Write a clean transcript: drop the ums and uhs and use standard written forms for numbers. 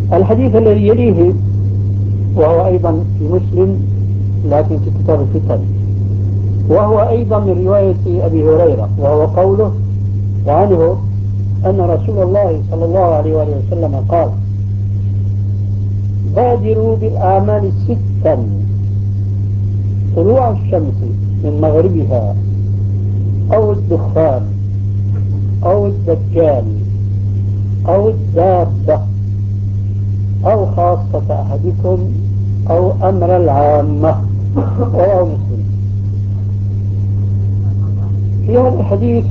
الحديث الذي يليه وهو أيضا في مسلم لكن في كتاب الفتن، وهو أيضا من رواية أبي هريرة، وهو قوله عنه أن رسول الله صلى الله عليه وآله وسلم قال: بادروا بالأعمال ستا: طلوع الشمس من مغربها، أو الدخان، أو الدجال، أو الدابة، أو خاصة أحدكم، أو أمر العامة. رواه مسلم. في هذا الحديث